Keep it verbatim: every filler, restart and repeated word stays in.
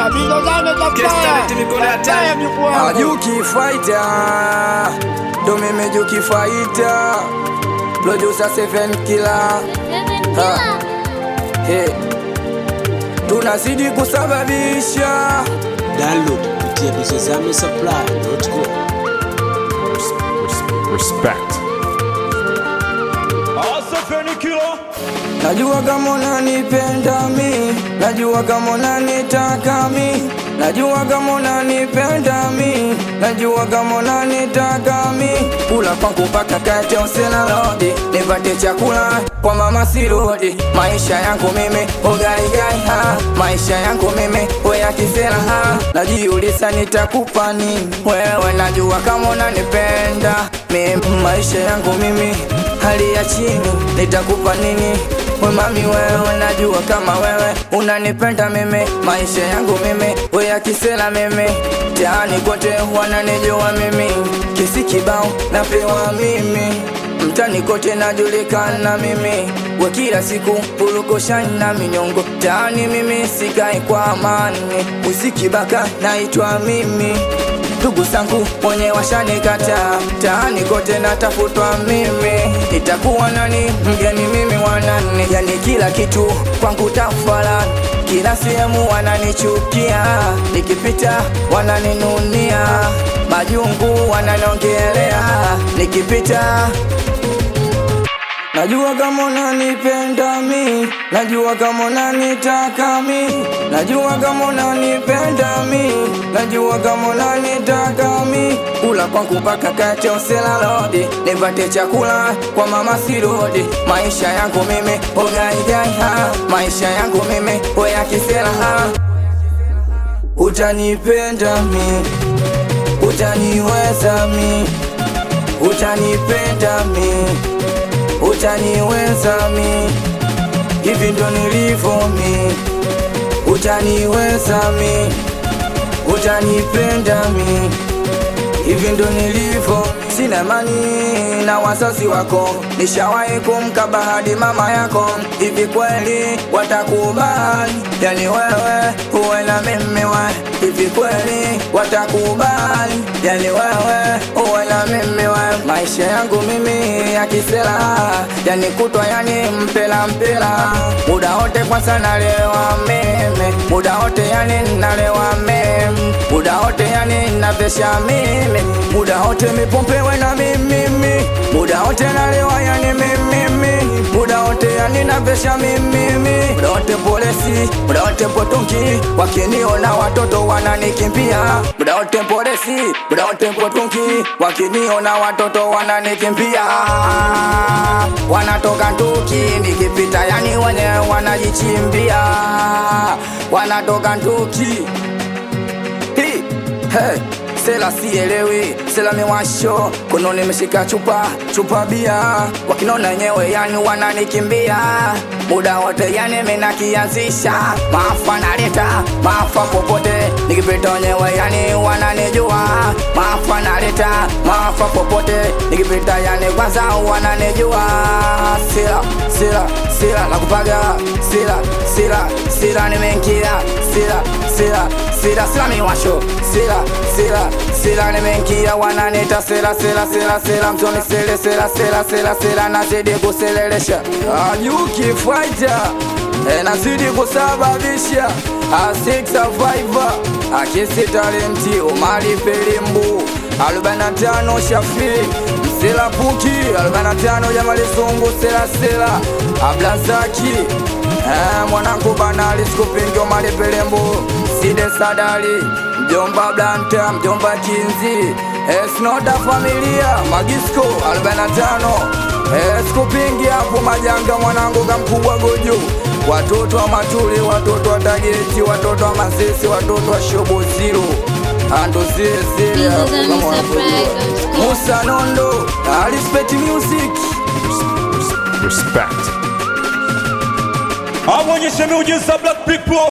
fire, Bizo Zane za fire. Juki fighter, do mimi Juki fighter, producer seven killer. Ha. Hey. Tunazidi kusababisha download kupitia bizo zame supply dot com. Respect. Najua kama unanipenda mi, najua kama unanitaka mi, najua kama unanipenda mi, najua kama unanitaka mi. Kula kwangu mpaka kate usina rodi, nipate chakula kwa mama sirudi. Maisha yangu mimi ugali gai ha, maisha yangu mimi weya kisela ha. Najiuliza nitakupa nini wewe, najua kama unanipenda mimi. Maisha yangu mimi hali ya chini, nitakupa nini we mami wewe, najua kama wewe unanipenda mimi. Maisha yangu mimi weya kisela mimi, taani kote wananijua mimi. Kisi kibao napewa mimi, mtani kote najulikana mimi. We kila siku purukoshani na minyongo, taani mimi sikai kwa amani. Usikibaka naitwa mimi, ndugu zangu mwenye washanikata, taani kote natafutwa mimi. Itakuwa nani mgeni mimi wanani, yani kila kitu kwangu tafalani. Kila sehemu wananichukia, nikipita wananinunia, majungu wananiongelea nikipita. Najua kama unanipenda mi, najua kama unanitaka mi, najua kama unanipenda mi, najua kama unanitaka mi. Kula kwangu mpaka kate usela rodi, nipate chakula kwa mama sirudi. Maisha yangu mimi ugai gai ha, maisha yangu mimi weya kisela ha. Utanipenda mi, utaniweza mi, utanipenda mi, utaniweza mi, hivi ndo nilivyo mi. Utaniweza mi, utanipenda mi, hivi ndo nilivyo. Sina mani na wazazi wako, nishawahi kumkaba hadi mama yako. Hivi kweli watakubali, yani wewe uwe na mimi we? Hivi kweli watakubali, yani wewe uwe na mimi we? Maisha yangu mimi ya kisela, yani kutwa yani mpela mpela. Muda wote kwa sana lewa mimi, muda wote yani nalewa mimi, muda wote yani navesha mimi, muda wote mipompewe na mimi, muda wote nalewa yani mimi, muda wote yani navesha mimi, muda wote polisi, muda wote potunki, wakiniona watoto wananikimbia. Muda wote polisi, muda wote potunki, wakiniona watoto wananikimbia. Wanatoka nduki nikipita yani wenye wanajichimbia, wanatoka nduki. Hey, hey. Sela sielewi, sela miwasho, kono nimeshika chupa, chupa bia. Wakinona nyewe yani wananikimbia, muda wote yani mina kianzisha. Maafa naleta, maafa popote, nikipita nyewe yani wananijua. Maafa naleta, maafa popote, nikipita yani kwanza wananijua. Sela, sela, sela nakupaga, sela, sela, sela nimeingia. Sela, sela, sela, sela miwasho, sela, sela, sela nimeingia. Wananita sela, sela, sela, sela, mtoni sele, sela, sela, sela, sela, nazidi kuselelesha. Juki fighter, e nazidi kusababisha. A six survivor, akisi talenti, Omari Pelimbu, arobaini na tano Shafi, Msela Puki, arobaini na tano Jamali Sungu, sela, sela, Ablazaki, eh, mwanangu Banali, Skupingi, Omari Pelimbu, Side Sadali, mjomba Blanta, mjomba Kinzi, Esnoda familia, Magisko, arobaini na tano, Skupingi hapo majanga, mwanangu kamkubwa Gojo, watoto wa Matuli, watoto wa Tageti, watoto wa Masisi, watoto wa Shobo Zero, ando zile zile kama wanapojua. Musa Nondo, Respect Music. Respect. Awonyeshe miujiza Black Big Pro.